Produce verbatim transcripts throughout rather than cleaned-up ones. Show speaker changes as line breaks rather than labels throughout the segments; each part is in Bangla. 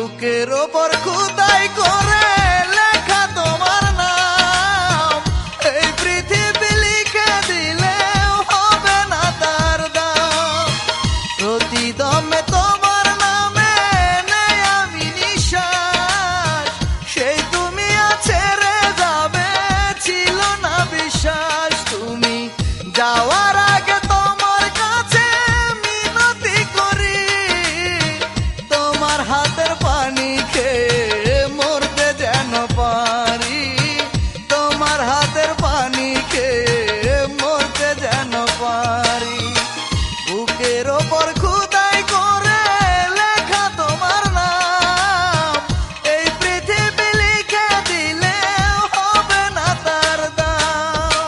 বুকের ওপর খোদাই করে লেখা তোমার নাম, এই পৃথিবী লিখে দিলেও হবে না তার দাম। প্রতিদমে তোমার নামে নেই আমি নিঃশ্বাস, সেই তুমি ছেড়ে যাবে ছিল না বিশ্বাস। তুমি যাওয়ার আগে তোমার কাছে মিনতি করি, তোমার হাতের পানি খেয়ে মরতে যেন পারি, তোমার হাতের পানি খেয়ে মরতে যেন পারি। বুকের ওপর খোদাই করে লেখা তোমার নাম, এই পৃথিবী লিখে দিলেও হবে না তার দাম।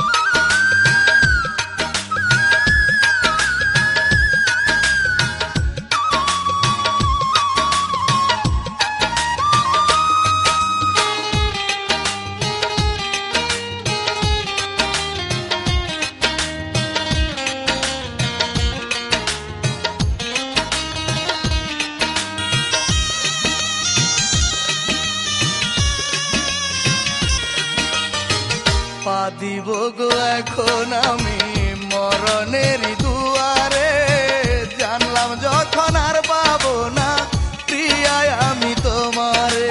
পা দিব গো এখন আমি মরণের দুয়ারে, জানলাম যখন আর পাবো না প্রিয়ায় আমি তোমারে।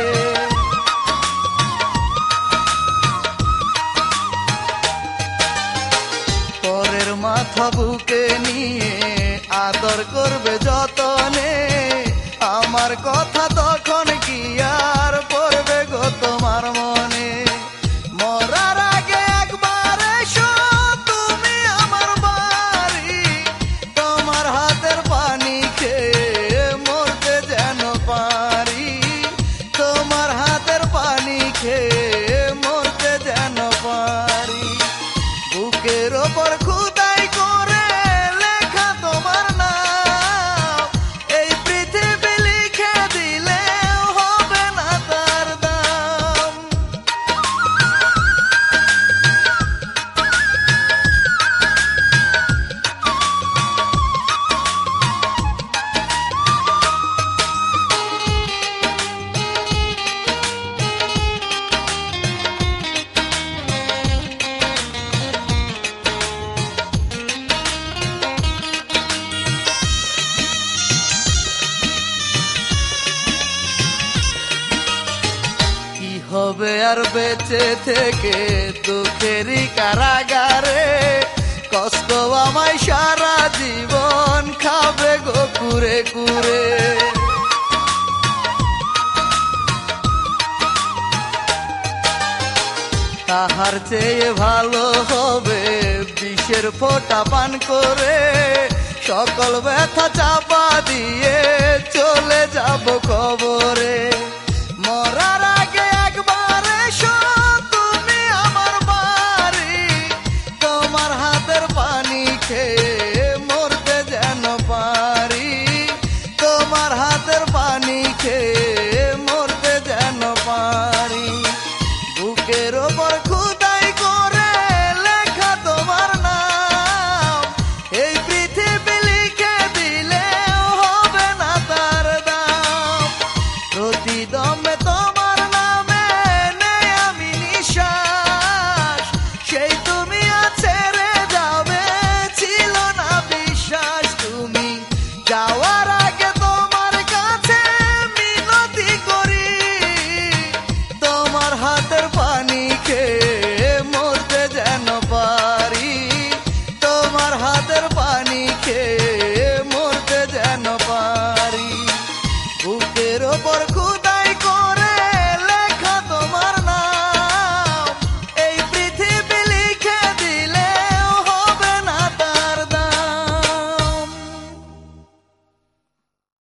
পরের মাথা বুকে নিয়ে আদর করবে যতনে, আমার কথা তখন কি আর পড়বে গো তোমার মনে। মরার আগে একবার এসো তুমি আমার বাড়ি, তোমার হাতের পানি খেয়ে মরতে যেন পারি, তোমার হাতের পানি খেয়ে মরতে যেন পারি। বুকের ওপর খোদাই করে লেখা তোমার নাম, এই পৃথিবী লিখে দিলেও হবে না তার দাম। হবে আর বেঁচে থেকে দুঃখেরই কারাগারে, কষ্ট আমায় সারা জীবন খাবে গো কুরে কুরে। তাহার চেয়ে ভালো হবে বিষের ফোঁটা পান করে, সকল ব্যথা চাপা দিয়ে চলে যাব কবরে।